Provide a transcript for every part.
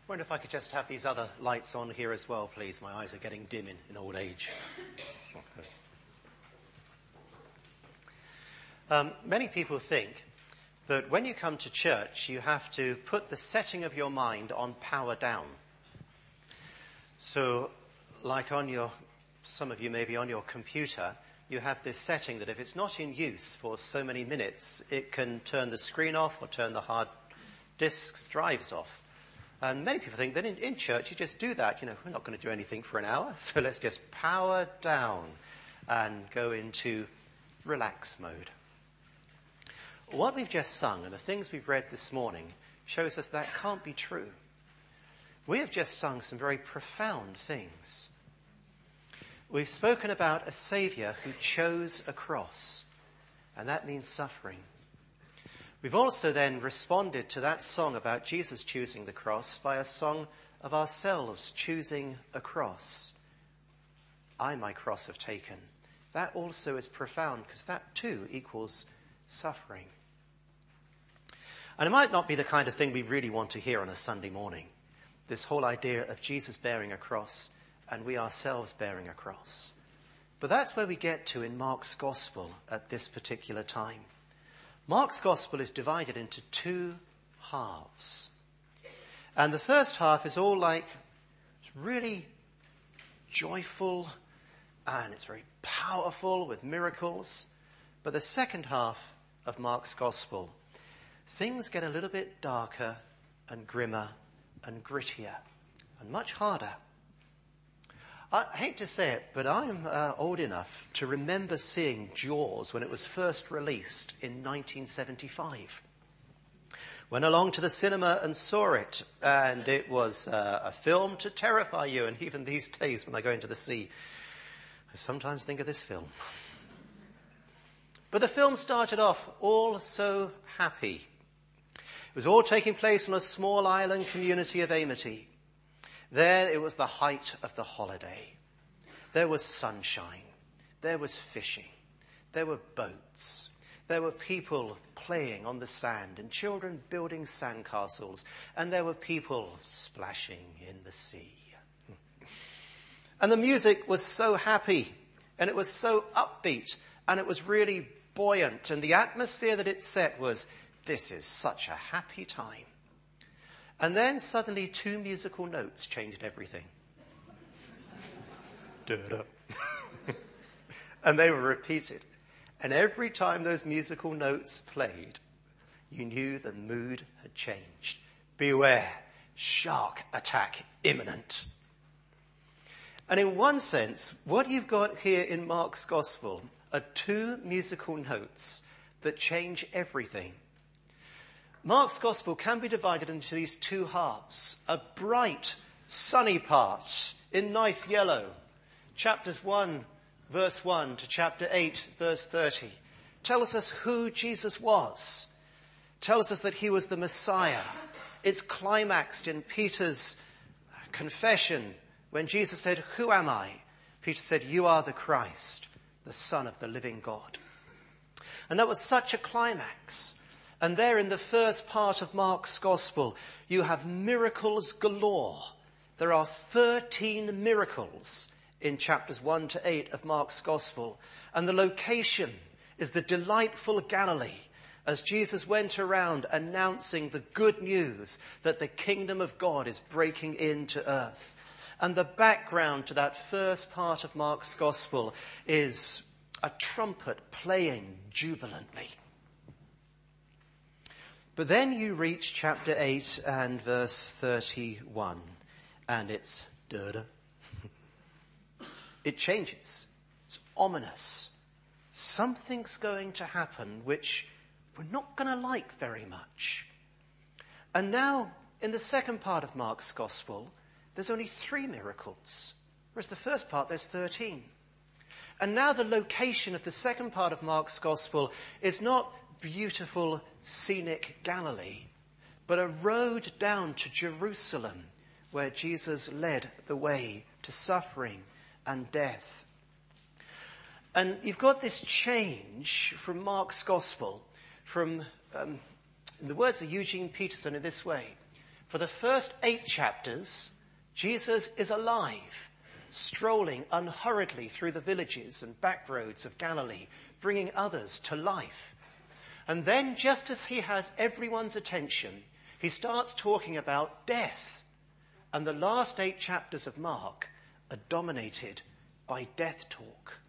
wonder if I could just have these other lights on here as well, please. My eyes are getting dim in old age. Many people think that when you come to church, you have to put the setting of your mind on power down. So, like some of you maybe on your computer, you have this setting that if it's not in use for so many minutes, it can turn the screen off or turn the hard disk drives off. And many people think that in church you just do that. We're not going to do anything for an hour, so let's just power down and go into relax mode. What we've just sung and the things we've read this morning shows us that can't be true. We have just sung some very profound things. We've spoken about a Saviour who chose a cross, and that means suffering. We've also then responded to that song about Jesus choosing the cross by a song of ourselves choosing a cross. I my cross have taken. That also is profound because that too equals suffering. And it might not be the kind of thing we really want to hear on a Sunday morning, this whole idea of Jesus bearing a cross and we ourselves bearing a cross. But that's where we get to in Mark's Gospel at this particular time. Mark's Gospel is divided into two halves. And the first half is all it's really joyful and it's very powerful with miracles. But the second half of Mark's Gospel, things get a little bit darker and grimmer and grittier and much harder. I hate to say it, but I'm old enough to remember seeing Jaws when it was first released in 1975. Went along to the cinema and saw it, and it was a film to terrify you. And even these days when I go into the sea, I sometimes think of this film. But the film started off all so happy. It was all taking place on a small island community of Amity. There it was the height of the holiday. There was sunshine. There was fishing. There were boats. There were people playing on the sand and children building sandcastles. And there were people splashing in the sea. And the music was so happy and it was so upbeat and it was really buoyant. And the atmosphere that it set was, this is such a happy time. And then suddenly two musical notes changed everything. And they were repeated. And every time those musical notes played, you knew the mood had changed. Beware, shark attack imminent. And in one sense, what you've got here in Mark's Gospel are two musical notes that change everything. Mark's Gospel can be divided into these two halves. A bright, sunny part in nice yellow. Chapters 1, verse 1 to chapter 8, verse 30. Tells us who Jesus was. Tells us that he was the Messiah. It's climaxed in Peter's confession when Jesus said, "Who am I?" Peter said, "You are the Christ, the Son of the living God." And that was such a climax. And there in the first part of Mark's Gospel, you have miracles galore. There are 13 miracles in chapters 1 to 8 of Mark's Gospel. And the location is the delightful Galilee as Jesus went around announcing the good news that the kingdom of God is breaking into earth. And the background to that first part of Mark's Gospel is a trumpet playing jubilantly. But then you reach chapter 8 and verse 31, and it's da-da. It changes. It's ominous. Something's going to happen which we're not going to like very much. And now, in the second part of Mark's Gospel, there's only 3 miracles, whereas the first part there's 13. And now the location of the second part of Mark's Gospel is not beautiful, scenic Galilee, but a road down to Jerusalem where Jesus led the way to suffering and death. And you've got this change from Mark's Gospel, from, in the words of Eugene Peterson in this way, For the first 8 chapters, Jesus is alive, strolling unhurriedly through the villages and back roads of Galilee, bringing others to life. And then, just as he has everyone's attention, he starts talking about death. And the last 8 chapters of Mark are dominated by death talk.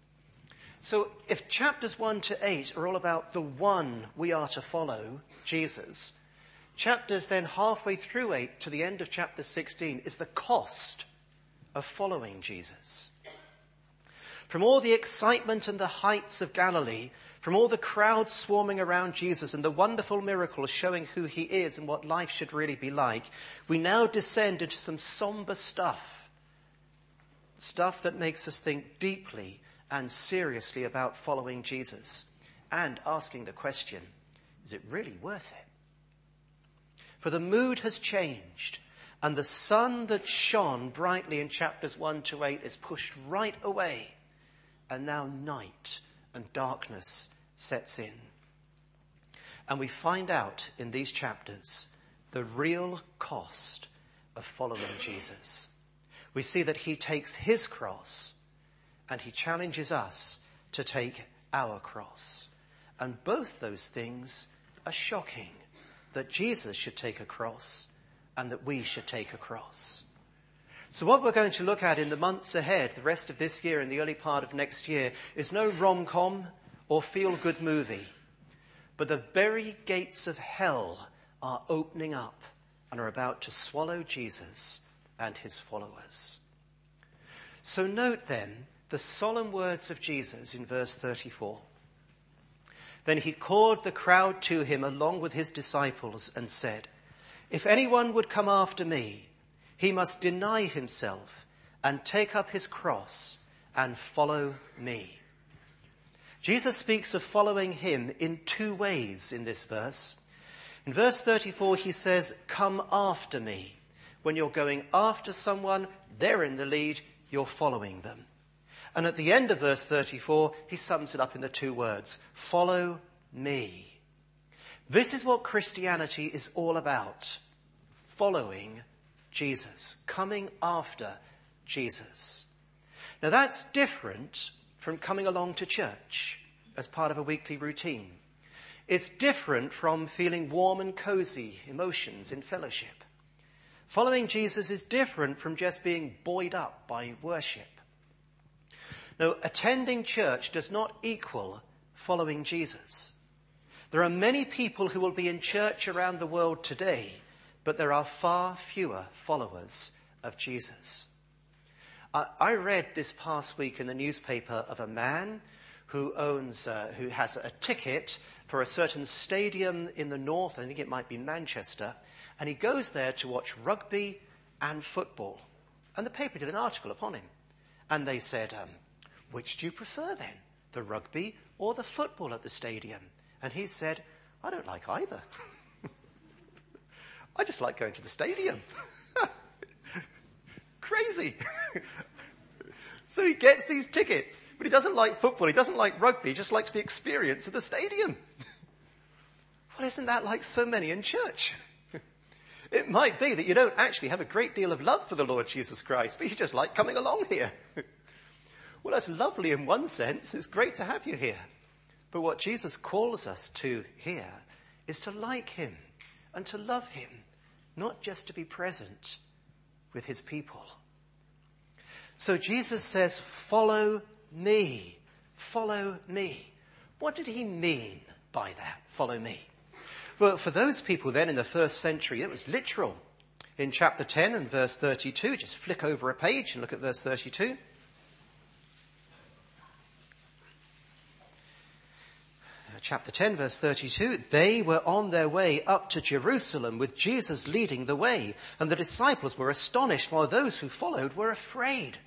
So if chapters 1 to 8 are all about the one we are to follow, Jesus, chapters then halfway through 8 to the end of chapter 16 is the cost of following Jesus. From all the excitement and the heights of Galilee, from all the crowds swarming around Jesus and the wonderful miracles showing who he is and what life should really be like, we now descend into some somber stuff that makes us think deeply and seriously about following Jesus and asking the question, is it really worth it? For the mood has changed, and the sun that shone brightly in chapters 1 to 8 is pushed right away, and now night and darkness sets in. And we find out in these chapters the real cost of following Jesus. We see that he takes his cross and he challenges us to take our cross. And both those things are shocking, that Jesus should take a cross and that we should take a cross. So what we're going to look at in the months ahead, the rest of this year and the early part of next year, is no rom-com or feel-good movie. But the very gates of hell are opening up and are about to swallow Jesus and his followers. So note then the solemn words of Jesus in verse 34. Then he called the crowd to him along with his disciples and said, "If anyone would come after me, he must deny himself and take up his cross and follow me." Jesus speaks of following him in 2 ways in this verse. In verse 34, he says, "Come after me." When you're going after someone, they're in the lead, you're following them. And at the end of verse 34, he sums it up in the 2 words, "Follow me." This is what Christianity is all about. Following Jesus, coming after Jesus. Now that's different from coming along to church as part of a weekly routine. It's different from feeling warm and cozy emotions in fellowship. Following Jesus is different from just being buoyed up by worship. Now, attending church does not equal following Jesus. There are many people who will be in church around the world today, but there are far fewer followers of Jesus. I read this past week in the newspaper of a man who has a ticket for a certain stadium in the north, I think it might be Manchester, and he goes there to watch rugby and football. And the paper did an article upon him. And they said, which do you prefer then, the rugby or the football at the stadium? And he said, I don't like either. I just like going to the stadium. Crazy. So he gets these tickets, but he doesn't like football, he doesn't like rugby, he just likes the experience of the stadium. Well, isn't that like so many in church? It might be that you don't actually have a great deal of love for the Lord Jesus Christ, but you just like coming along here. Well, that's lovely in one sense. It's great to have you here. But what Jesus calls us to here is to like him and to love him, not just to be present with his people. So Jesus says, follow me, follow me. What did he mean by that, follow me? Well, for those people then in the first century, it was literal. In chapter 10 and verse 32, just flick over a page and look at verse 32. Chapter 10, verse 32, they were on their way up to Jerusalem with Jesus leading the way, and the disciples were astonished while those who followed were afraid.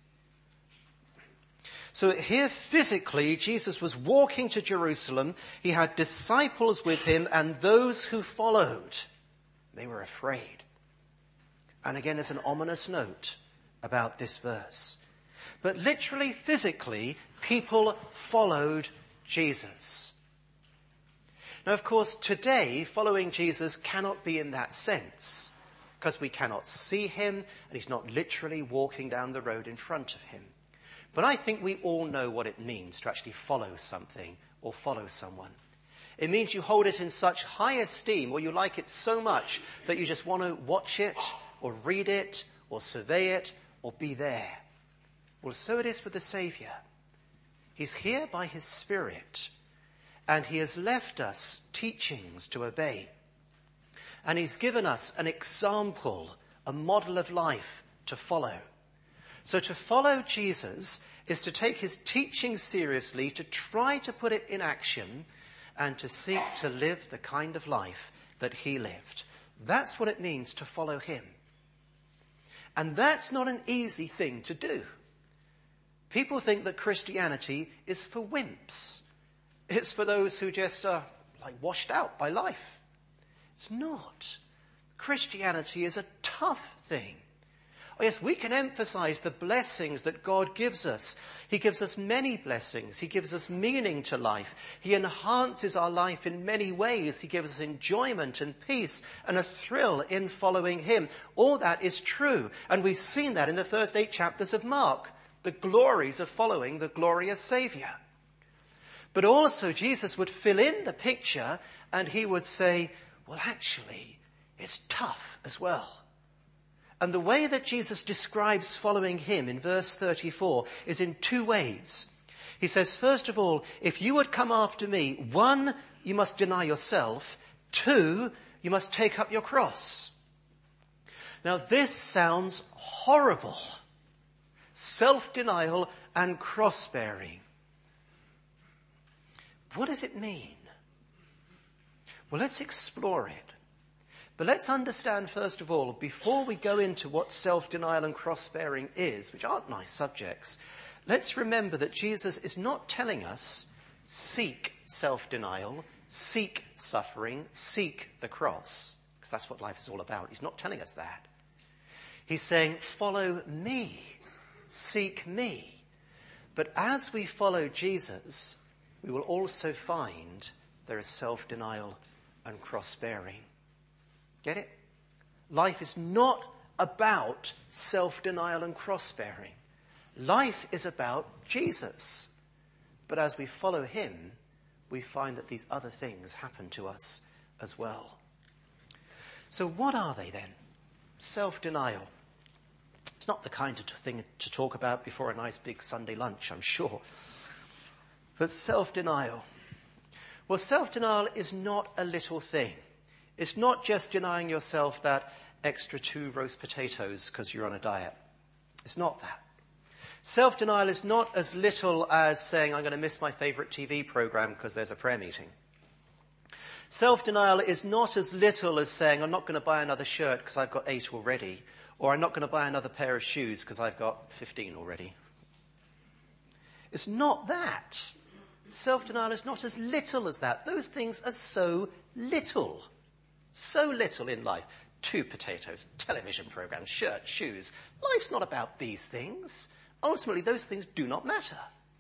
So here physically, Jesus was walking to Jerusalem. He had disciples with him and those who followed. They were afraid. And again, there's an ominous note about this verse. But literally, physically, people followed Jesus. Now, of course, today, following Jesus cannot be in that sense, because we cannot see him, and he's not literally walking down the road in front of him. But I think we all know what it means to actually follow something or follow someone. It means you hold it in such high esteem, or you like it so much that you just want to watch it, or read it, or survey it, or be there. Well, so it is with the Saviour. He's here by his Spirit, and he has left us teachings to obey. And he's given us an example, a model of life to follow. So to follow Jesus is to take his teaching seriously, to try to put it in action, and to seek to live the kind of life that he lived. That's what it means to follow him. And that's not an easy thing to do. People think that Christianity is for wimps. It's for those who just are washed out by life. It's not. Christianity is a tough thing. Oh yes, we can emphasize the blessings that God gives us. He gives us many blessings. He gives us meaning to life. He enhances our life in many ways. He gives us enjoyment and peace and a thrill in following him. All that is true. And we've seen that in the first 8 chapters of Mark. The glories of following the glorious Saviour. But also Jesus would fill in the picture and he would say, well, actually, it's tough as well. And the way that Jesus describes following him in verse 34 is in 2 ways. He says, first of all, if you would come after me, 1, you must deny yourself. 2, you must take up your cross. Now this sounds horrible. Self-denial and cross-bearing. What does it mean? Well, let's explore it. But let's understand, first of all, before we go into what self-denial and cross-bearing is, which aren't nice subjects, let's remember that Jesus is not telling us, seek self-denial, seek suffering, seek the cross, because that's what life is all about. He's not telling us that. He's saying, follow me, seek me. But as we follow Jesus, we will also find there is self-denial and cross-bearing. Get it? Life is not about self-denial and cross-bearing. Life is about Jesus. But as we follow him, we find that these other things happen to us as well. So what are they then? Self-denial. It's not the kind of thing to talk about before a nice big Sunday lunch, I'm sure. But self-denial. Well, self-denial is not a little thing. It's not just denying yourself that extra 2 roast potatoes because you're on a diet. It's not that. Self-denial is not as little as saying, I'm going to miss my favourite TV programme because there's a prayer meeting. Self-denial is not as little as saying, I'm not going to buy another shirt because I've got 8 already, or I'm not going to buy another pair of shoes because I've got 15 already. It's not that. Self-denial is not as little as that. Those things are so little in life. 2 potatoes, television programs, shirts, shoes. Life's not about these things. Ultimately, those things do not matter.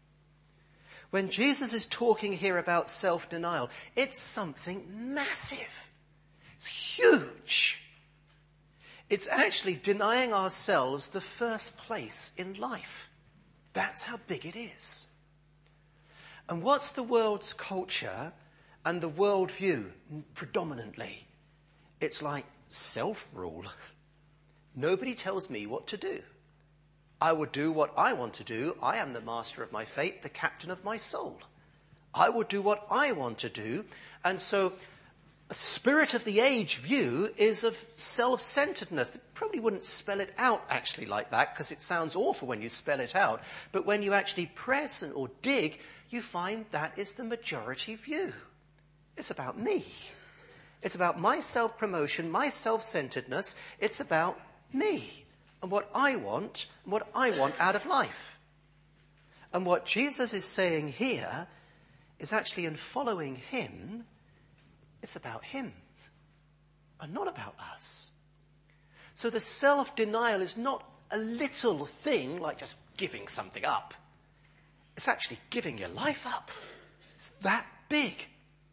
When Jesus is talking here about self-denial, it's something massive. It's huge. It's actually denying ourselves the first place in life. That's how big it is. And what's the world's culture and the worldview predominantly? It's like self-rule. Nobody tells me what to do. I will do what I want to do. I am the master of my fate, the captain of my soul. I will do what I want to do. And so a spirit of the age view is of self-centeredness. They probably wouldn't spell it out actually like that because it sounds awful when you spell it out. But when you actually press or dig, you find that is the majority view. It's about me. It's about my self-promotion, my self-centeredness. It's about me and what I want out of life. And what Jesus is saying here is actually in following him, it's about him and not about us. So the self-denial is not a little thing like just giving something up. It's actually giving your life up. It's that big.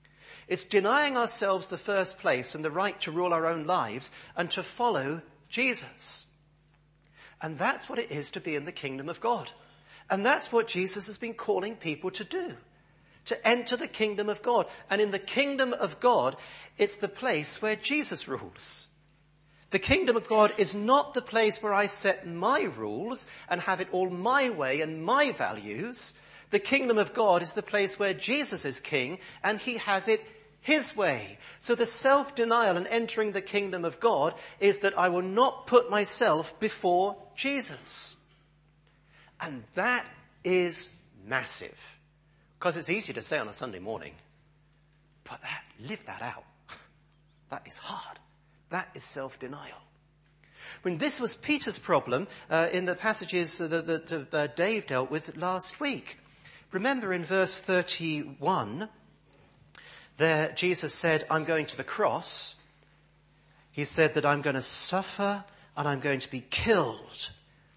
It's denying ourselves the first place and the right to rule our own lives and to follow Jesus. And that's what it is to be in the kingdom of God. And that's what Jesus has been calling people to do, to enter the kingdom of God. And in the kingdom of God, it's the place where Jesus rules. The kingdom of God is not the place where I set my rules and have it all my way and my values. The kingdom of God is the place where Jesus is king and he has it his way. So the self-denial in entering the kingdom of God is that I will not put myself before Jesus. And that is massive. Because it's easy to say on a Sunday morning, but live that out. That is hard. That is self-denial. When this was Peter's problem in the passages that Dave dealt with last week. Remember in verse 31, there Jesus said, I'm going to the cross. He said that I'm going to suffer and I'm going to be killed.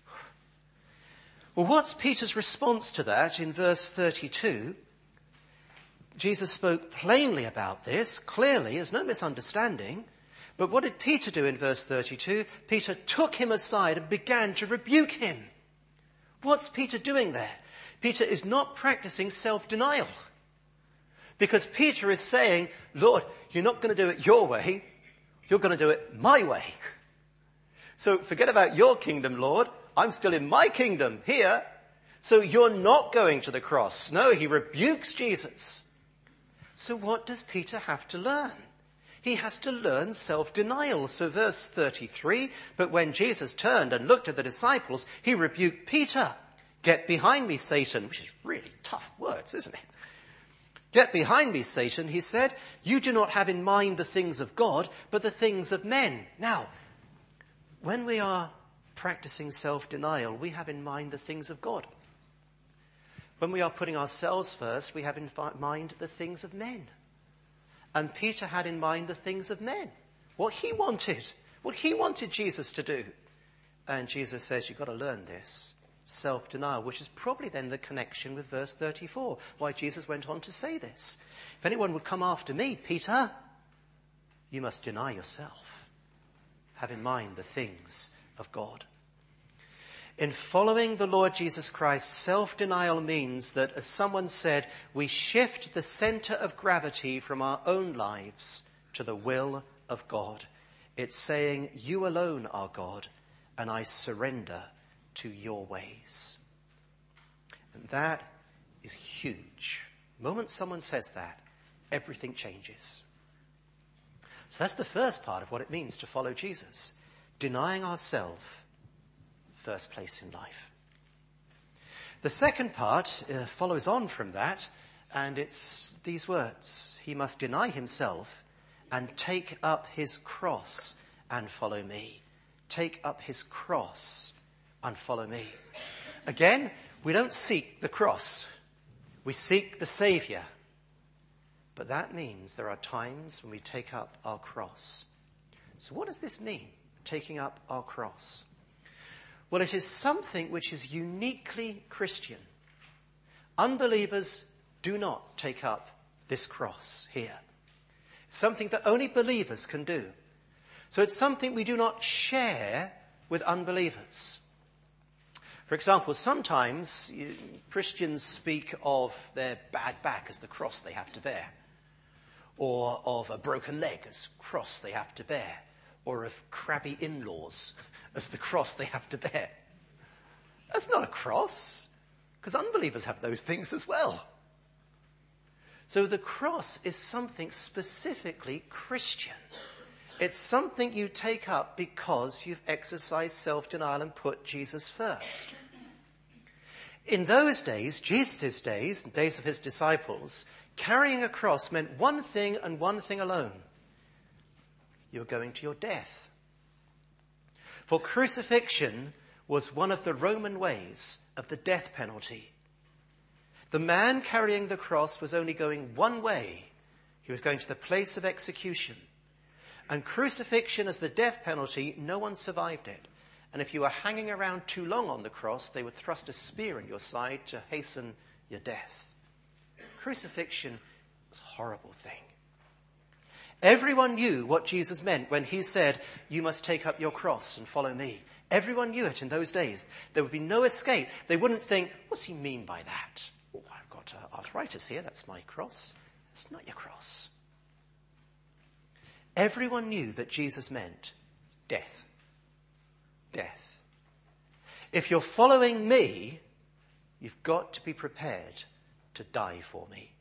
Well, what's Peter's response to that in verse 32? Jesus spoke plainly about this, clearly, there's no misunderstanding. But what did Peter do in verse 32? Peter took him aside and began to rebuke him. What's Peter doing there? Peter is not practicing self-denial. Because Peter is saying, Lord, you're not going to do it your way. You're going to do it my way. So forget about your kingdom, Lord. I'm still in my kingdom here. So you're not going to the cross. No, he rebukes Jesus. So what does Peter have to learn? He has to learn self-denial. So verse 33, but when Jesus turned and looked at the disciples, he rebuked Peter. Get behind me, Satan, which is really tough words, isn't it? Get behind me, Satan, he said. You do not have in mind the things of God, but the things of men. Now, when we are practicing self-denial, we have in mind the things of God. When we are putting ourselves first, we have in mind the things of men. And Peter had in mind the things of men, what he wanted Jesus to do. And Jesus says, you've got to learn this, self-denial, which is probably then the connection with verse 34, why Jesus went on to say this. If anyone would come after me, Peter, you must deny yourself. Have in mind the things of God. In following the Lord Jesus Christ, self-denial means that, as someone said, we shift the center of gravity from our own lives to the will of God. It's saying, you alone are God, and I surrender to your ways. And that is huge. The moment someone says that, everything changes. So that's the first part of what it means to follow Jesus. Denying ourselves, first place in life. The second part follows on from that, and it's these words. He must deny himself and take up his cross and follow me. Take up his cross and follow me. Again, we don't seek the cross. We seek the Saviour. But that means there are times when we take up our cross. So what does this mean, taking up our cross? Well, it is something which is uniquely Christian. Unbelievers do not take up this cross here. It's something that only believers can do. So it's something we do not share with unbelievers. For example, sometimes Christians speak of their bad back as the cross they have to bear, or of a broken leg as cross they have to bear, or of crabby in-laws as the cross they have to bear. That's not a cross, because unbelievers have those things as well. So the cross is something specifically Christian. It's something you take up because you've exercised self-denial and put Jesus first. In those days, Jesus' days, the days of his disciples, carrying a cross meant one thing and one thing alone. You're going to your death. For crucifixion was one of the Roman ways of the death penalty. The man carrying the cross was only going one way. He was going to the place of execution. And crucifixion as the death penalty, no one survived it. And if you were hanging around too long on the cross, they would thrust a spear in your side to hasten your death. Crucifixion was a horrible thing. Everyone knew what Jesus meant when he said, you must take up your cross and follow me. Everyone knew it in those days. There would be no escape. They wouldn't think, what's he mean by that? Oh, I've got arthritis here. That's my cross. That's not your cross. Everyone knew that Jesus meant death. Death. If you're following me, you've got to be prepared to die for me.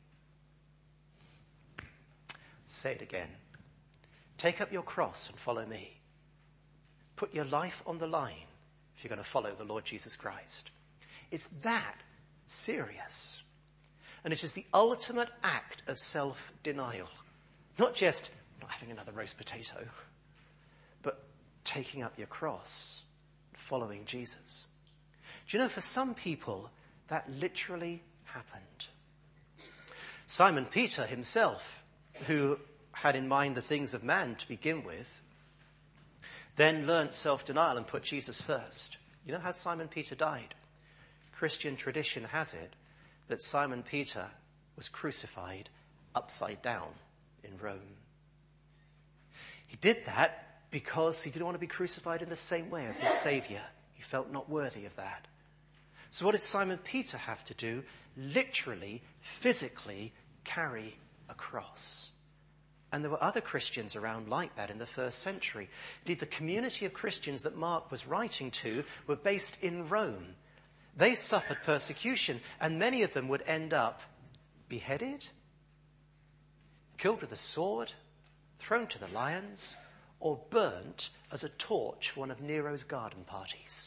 Say it again. Take up your cross and follow me. Put your life on the line if you're going to follow the Lord Jesus Christ. It's that serious. And it is the ultimate act of self-denial. Not just not having another roast potato, but taking up your cross, following Jesus. Do you know, for some people, that literally happened. Simon Peter himself, who had in mind the things of man to begin with, then learnt self-denial and put Jesus first. You know how Simon Peter died? Christian tradition has it that Simon Peter was crucified upside down in Rome. He did that because he didn't want to be crucified in the same way of his Saviour. He felt not worthy of that. So what did Simon Peter have to do? Literally, physically carry a cross. And there were other Christians around like that in the first century. Indeed, the community of Christians that Mark was writing to were based in Rome. They suffered persecution, and many of them would end up beheaded, killed with a sword, thrown to the lions, or burnt as a torch for one of Nero's garden parties.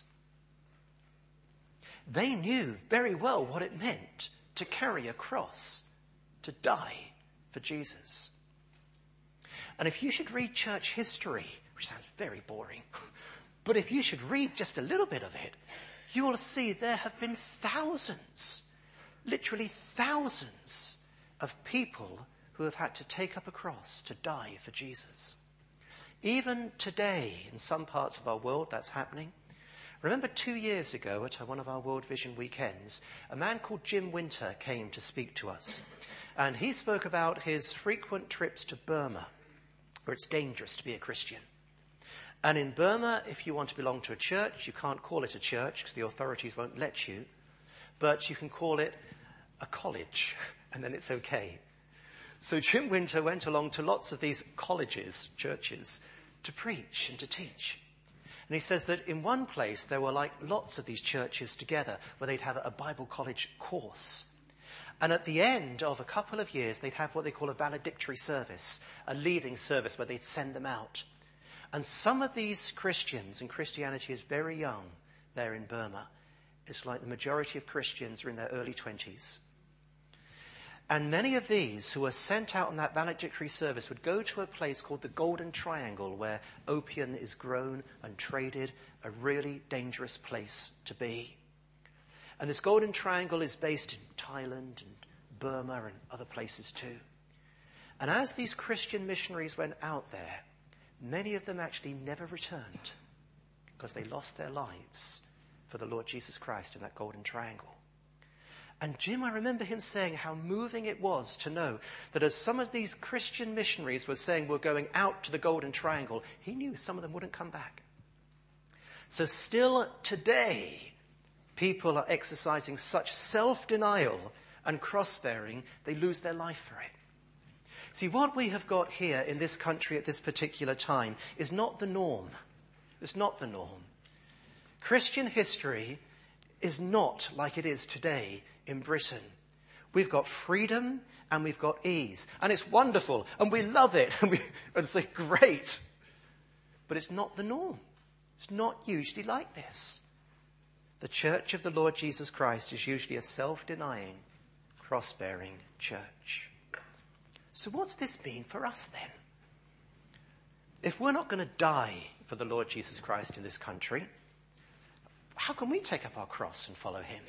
They knew very well what it meant to carry a cross, to die for Jesus. And if you should read church history, which sounds very boring, but if you should read just a little bit of it, you will see there have been thousands, literally thousands of people who have had to take up a cross to die for Jesus. Even today, in some parts of our world, that's happening. Remember 2 years ago at one of our World Vision weekends, a man called Jim Winter came to speak to us. And he spoke about his frequent trips to Burma, where it's dangerous to be a Christian. And in Burma, if you want to belong to a church, you can't call it a church because the authorities won't let you, but you can call it a college, and then it's okay. So Jim Winter went along to lots of these colleges, churches, to preach and to teach. And he says that in one place there were like lots of these churches together where they'd have a Bible college course. And at the end of a couple of years, they'd have what they call a valedictory service, a leaving service where they'd send them out. And some of these Christians, and Christianity is very young there in Burma, it's like the majority of Christians are in their early 20s. And many of these who were sent out on that valedictory service would go to a place called the Golden Triangle, where opium is grown and traded, a really dangerous place to be. And this Golden Triangle is based in Thailand and Burma and other places too. And as these Christian missionaries went out there, many of them actually never returned because they lost their lives for the Lord Jesus Christ in that Golden Triangle. And Jim, I remember him saying how moving it was to know that as some of these Christian missionaries were saying we're going out to the Golden Triangle, he knew some of them wouldn't come back. So still today, people are exercising such self-denial and cross-bearing, they lose their life for it. See, what we have got here in this country at this particular time is not the norm. It's not the norm. Christian history is not like it is today in Britain. We've got freedom and we've got ease. And it's wonderful and we love it. And it's like, great. But it's not the norm. It's not usually like this. The Church of the Lord Jesus Christ is usually a self-denying, cross-bearing church. So what's this mean for us then? If we're not going to die for the Lord Jesus Christ in this country, how can we take up our cross and follow him?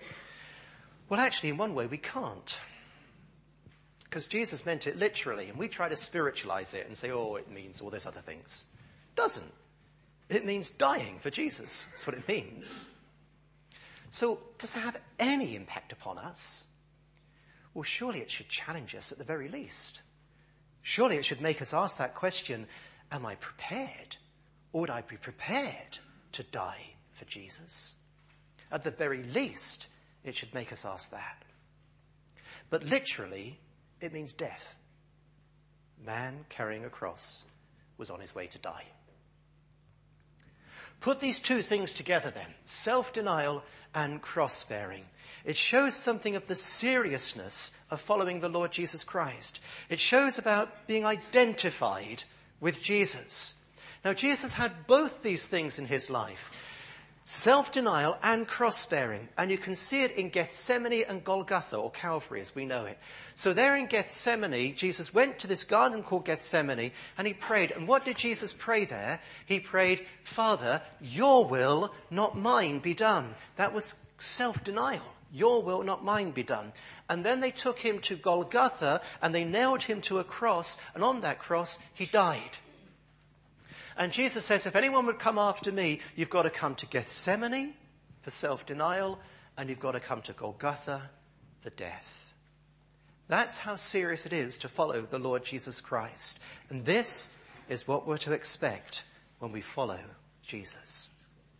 Well, actually, in one way, we can't. Because Jesus meant it literally, and we try to spiritualize it and say, oh, it means all those other things. It doesn't. It means dying for Jesus. That's what it means. So, does it have any impact upon us? Well, surely it should challenge us at the very least. Surely it should make us ask that question, am I prepared? Or would I be prepared to die for Jesus? At the very least, it should make us ask that. But literally, it means death. Man carrying a cross was on his way to die. Put these two things together then, self-denial and cross-bearing. It shows something of the seriousness of following the Lord Jesus Christ. It shows about being identified with Jesus. Now, Jesus had both these things in his life, self-denial and cross-bearing. And you can see it in Gethsemane and Golgotha, or Calvary as we know it. So there in Gethsemane, Jesus went to this garden called Gethsemane and he prayed. And what did Jesus pray there? He prayed, Father, your will, not mine, be done. That was self-denial. Your will, not mine, be done. And then they took him to Golgotha and they nailed him to a cross. And on that cross, he died. And Jesus says, if anyone would come after me, you've got to come to Gethsemane for self-denial, and you've got to come to Golgotha for death. That's how serious it is to follow the Lord Jesus Christ. And this is what we're to expect when we follow Jesus.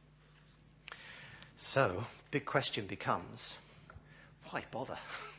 So, big question becomes, why bother?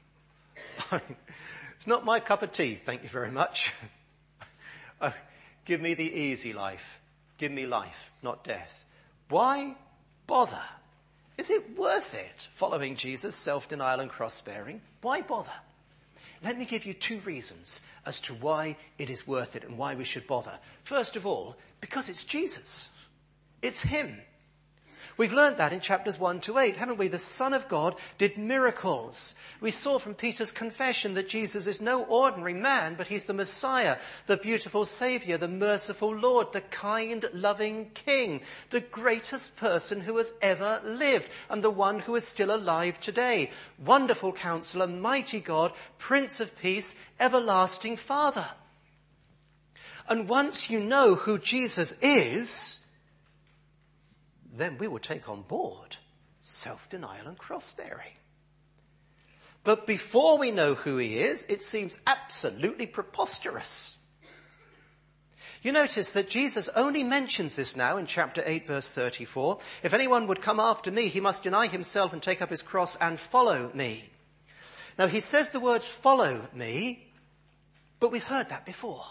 It's not my cup of tea, thank you very much. Give me the easy life. Give me life, not death. Why bother? Is it worth it following Jesus, self-denial and cross-bearing? Why bother? Let me give you two reasons as to why it is worth it and why we should bother. First of all, because it's Jesus. It's him. We've learned that in chapters 1 to 8, haven't we? The Son of God did miracles. We saw from Peter's confession that Jesus is no ordinary man, but he's the Messiah, the beautiful Saviour, the merciful Lord, the kind, loving King, the greatest person who has ever lived, and the one who is still alive today. Wonderful Counselor, mighty God, Prince of Peace, everlasting Father. And once you know who Jesus is, then we will take on board self-denial and cross-bearing. But before we know who he is, it seems absolutely preposterous. You notice that Jesus only mentions this now in chapter 8, verse 34. If anyone would come after me, he must deny himself and take up his cross and follow me. Now, he says the words follow me, but we've heard that before.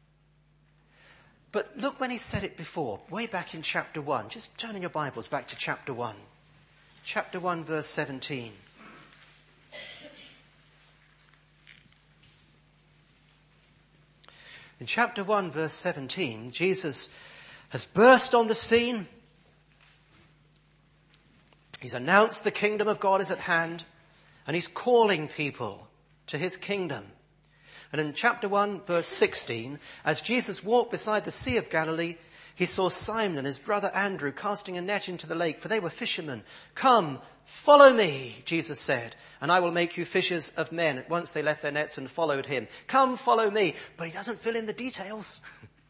But look when he said it before, way back in chapter 1. Just turn in your Bibles back to chapter 1. Chapter 1, verse 17. In chapter 1, verse 17, Jesus has burst on the scene. He's announced the kingdom of God is at hand, and he's calling people to his kingdom. And in chapter 1, verse 16, as Jesus walked beside the Sea of Galilee, he saw Simon and his brother Andrew casting a net into the lake, for they were fishermen. Come, follow me, Jesus said, and I will make you fishers of men. At once they left their nets and followed him. Come, follow me. But he doesn't fill in the details.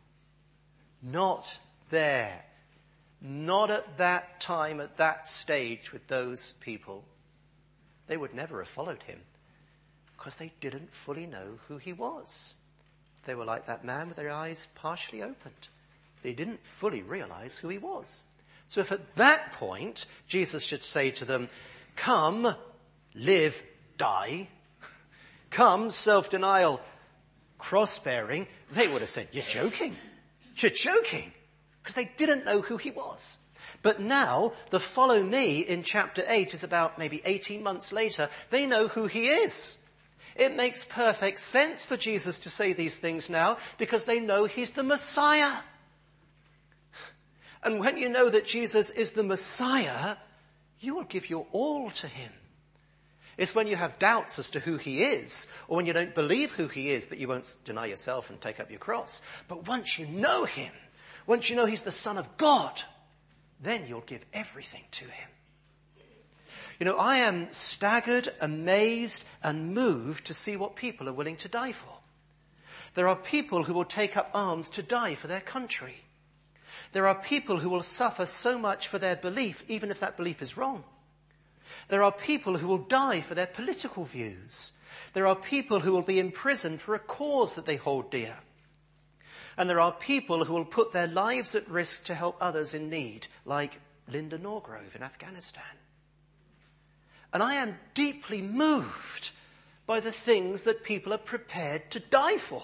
Not there. Not at that time, at that stage with those people. They would never have followed him, because they didn't fully know who he was. They were like that man with their eyes partially opened. They didn't fully realize who he was. So if at that point Jesus should say to them, come, live, die, come, self-denial, cross-bearing, they would have said, you're joking. You're joking. Because they didn't know who he was. But now, the follow me in chapter 8 is about maybe 18 months later. They know who he is. It makes perfect sense for Jesus to say these things now because they know he's the Messiah. And when you know that Jesus is the Messiah, you will give your all to him. It's when you have doubts as to who he is, or when you don't believe who he is, that you won't deny yourself and take up your cross. But once you know him, once you know he's the Son of God, then you'll give everything to him. You know, I am staggered, amazed, and moved to see what people are willing to die for. There are people who will take up arms to die for their country. There are people who will suffer so much for their belief, even if that belief is wrong. There are people who will die for their political views. There are people who will be imprisoned for a cause that they hold dear. And there are people who will put their lives at risk to help others in need, like Linda Norgrove in Afghanistan. And I am deeply moved by the things that people are prepared to die for.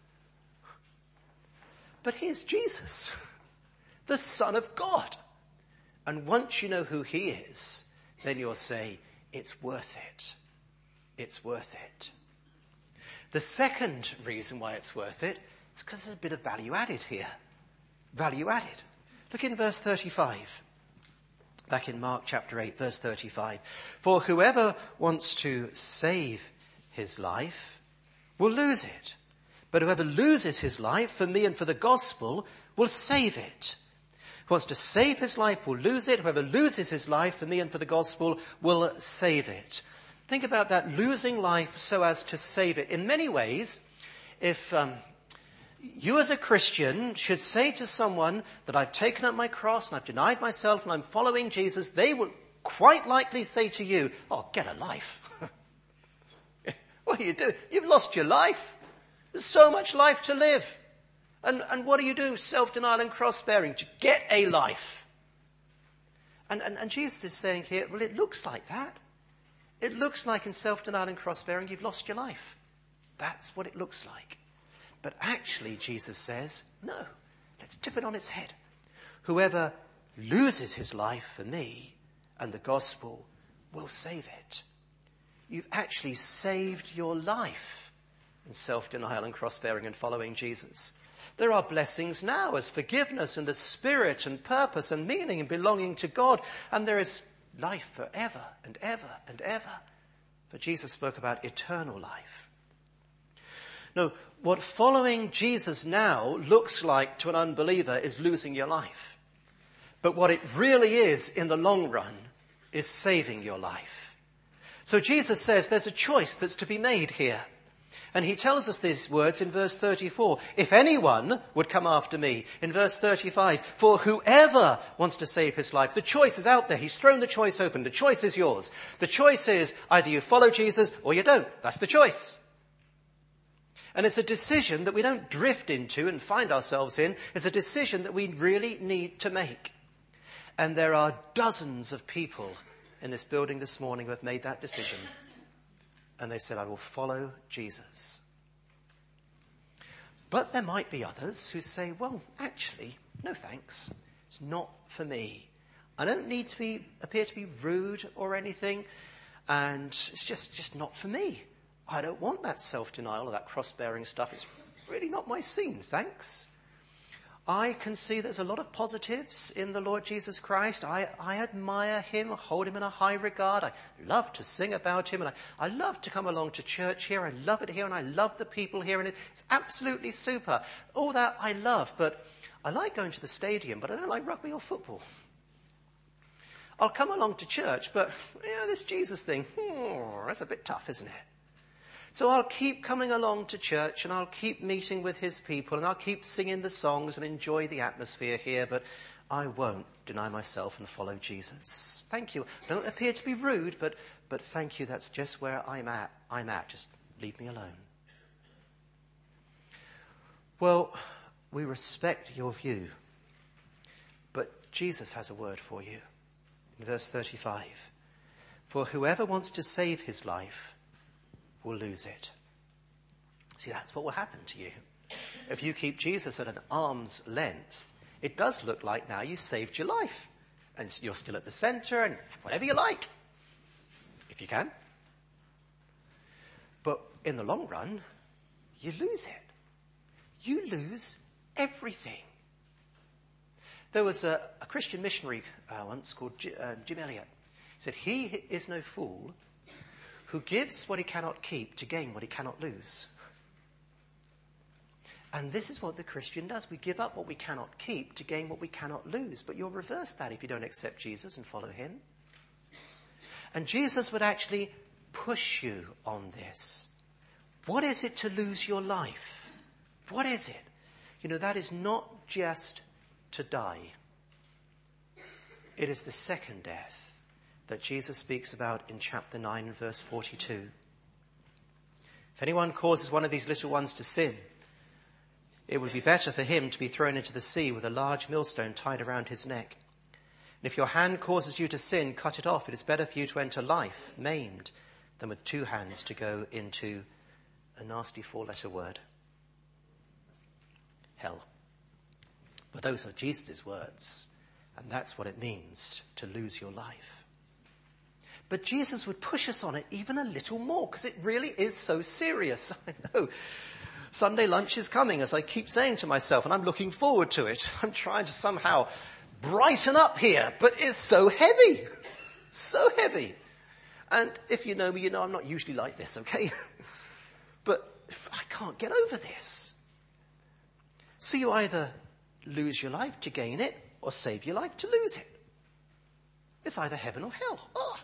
But here's Jesus, the Son of God. And once you know who he is, then you'll say, it's worth it. It's worth it. The second reason why it's worth it is because there's a bit of value added here. Value added. Look in verse 35. Back in Mark chapter 8, verse 35. For whoever wants to save his life will lose it. But whoever loses his life for me and for the gospel will save it. Who wants to save his life will lose it. Whoever loses his life for me and for the gospel will save it. Think about that, losing life so as to save it. In many ways, if you as a Christian should say to someone that I've taken up my cross and I've denied myself and I'm following Jesus, they will quite likely say to you, oh, get a life. What are you doing? You've lost your life. There's so much life to live. And what are you doing? Self-denial and cross-bearing. To get a life. And Jesus is saying here, well, it looks like that. It looks like in self-denial and cross-bearing you've lost your life. That's what it looks like. But actually, Jesus says, no, let's tip it on its head. Whoever loses his life for me and the gospel will save it. You've actually saved your life in self-denial and cross-bearing and following Jesus. There are blessings now as forgiveness and the Spirit and purpose and meaning and belonging to God. And there is life forever and ever and ever. For Jesus spoke about eternal life. No, what following Jesus now looks like to an unbeliever is losing your life. But what it really is in the long run is saving your life. So Jesus says there's a choice that's to be made here. And he tells us these words in verse 34. If anyone would come after me, in verse 35, for whoever wants to save his life, the choice is out there. He's thrown the choice open. The choice is yours. The choice is either you follow Jesus or you don't. That's the choice. And it's a decision that we don't drift into and find ourselves in. It's a decision that we really need to make. And there are dozens of people in this building this morning who have made that decision. And they said, I will follow Jesus. But there might be others who say, well, actually, no thanks. It's not for me. I don't need to appear to be rude or anything. And it's just not for me. I don't want that self-denial or that cross-bearing stuff. It's really not my scene, thanks. I can see there's a lot of positives in the Lord Jesus Christ. I admire him, hold him in a high regard. I love to sing about him, and I love to come along to church here. I love it here, and I love the people here, and it's absolutely super. All that I love, but I like going to the stadium, but I don't like rugby or football. I'll come along to church, but this Jesus thing, that's a bit tough, isn't it? So I'll keep coming along to church and I'll keep meeting with his people and I'll keep singing the songs and enjoy the atmosphere here, but I won't deny myself and follow Jesus. Thank you. I don't appear to be rude, but thank you. That's just where I'm at. Just leave me alone. Well, we respect your view, but Jesus has a word for you. In verse 35, for whoever wants to save his life will lose it. See, that's what will happen to you. If you keep Jesus at an arm's length, it does look like now you saved your life. And you're still at the centre and whatever you like. If you can. But in the long run, you lose it. You lose everything. There was a Christian missionary once called Jim Elliot. He said, he is no fool who gives what he cannot keep to gain what he cannot lose. And this is what the Christian does. We give up what we cannot keep to gain what we cannot lose. But you'll reverse that if you don't accept Jesus and follow him. And Jesus would actually push you on this. What is it to lose your life? What is it? That is not just to die. It is the second death. that Jesus speaks about in chapter 9 and verse 42. If anyone causes one of these little ones to sin, it would be better for him to be thrown into the sea with a large millstone tied around his neck. And if your hand causes you to sin, cut it off. It is better for you to enter life maimed than with 2 hands to go into a nasty 4-letter word, hell. But those are Jesus' words, and that's what it means to lose your life. But Jesus would push us on it even a little more, because it really is so serious. I know. Sunday lunch is coming, as I keep saying to myself, and I'm looking forward to it. I'm trying to somehow brighten up here, but it's so heavy. So heavy. And if you know me, you know I'm not usually like this, okay? But I can't get over this. So you either lose your life to gain it, or save your life to lose it. It's either heaven or hell. Oh.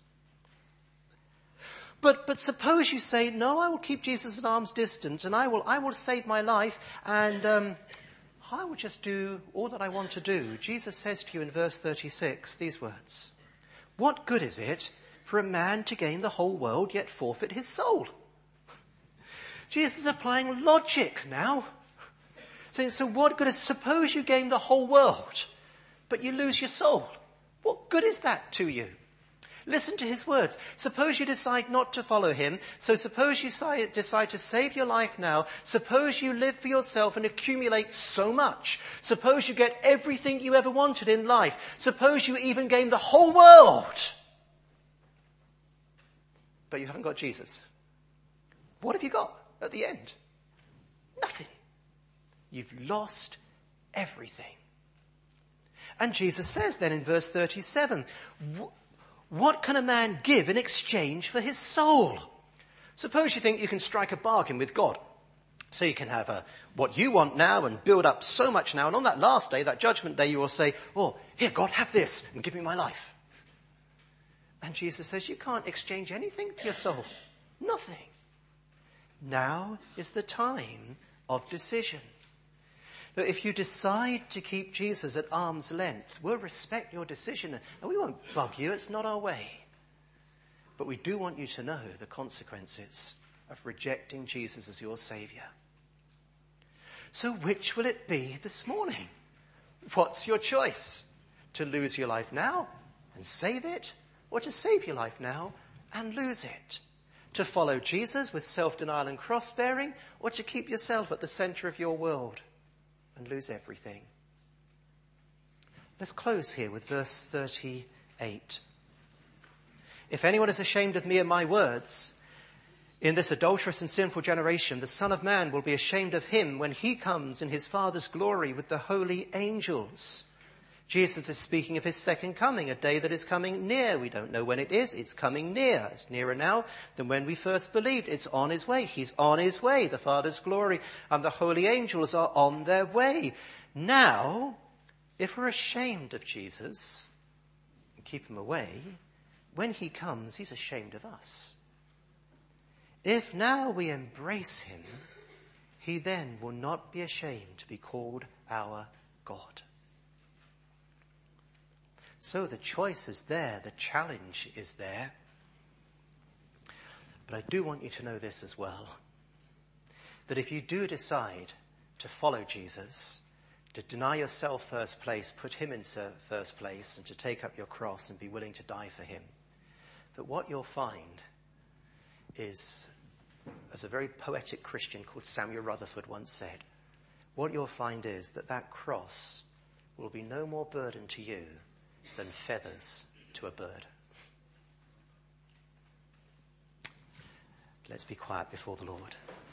But suppose you say, no, I will keep Jesus at arm's distance, and I will save my life, and I will just do all that I want to do. Jesus says to you in verse 36 these words: what good is it for a man to gain the whole world yet forfeit his soul? Jesus is applying logic now. So what good is, suppose you gain the whole world, but you lose your soul. What good is that to you? Listen to his words. Suppose you decide not to follow him. So suppose you decide to save your life now. Suppose you live for yourself and accumulate so much. Suppose you get everything you ever wanted in life. Suppose you even gain the whole world. But you haven't got Jesus. What have you got at the end? Nothing. You've lost everything. And Jesus says then in verse 37, what can a man give in exchange for his soul? Suppose you think you can strike a bargain with God. So you can have what you want now and build up so much now. And on that last day, that judgment day, you will say, oh, here, God, have this and give me my life. And Jesus says, you can't exchange anything for your soul. Nothing. Now is the time of decision. Now, if you decide to keep Jesus at arm's length, we'll respect your decision and we won't bug you. It's not our way. But we do want you to know the consequences of rejecting Jesus as your Saviour. So which will it be this morning? What's your choice? To lose your life now and save it, or to save your life now and lose it? To follow Jesus with self-denial and cross-bearing, or to keep yourself at the centre of your world and lose everything? Let's close here with verse 38. If anyone is ashamed of me and my words in this adulterous and sinful generation, the Son of Man will be ashamed of him when he comes in his Father's glory with the holy angels. Jesus is speaking of his second coming, a day that is coming near. We don't know when it is. It's coming near. It's nearer now than when we first believed. It's on his way. He's on his way. The Father's glory and the holy angels are on their way. Now, if we're ashamed of Jesus and keep him away, when he comes, he's ashamed of us. If now we embrace him, he then will not be ashamed to be called our God. So the choice is there, the challenge is there. But I do want you to know this as well, that if you do decide to follow Jesus, to deny yourself first place, put him in first place, and to take up your cross and be willing to die for him, that what you'll find is, as a very poetic Christian called Samuel Rutherford once said, what you'll find is that that cross will be no more burden to you than feathers to a bird. Let's be quiet before the Lord.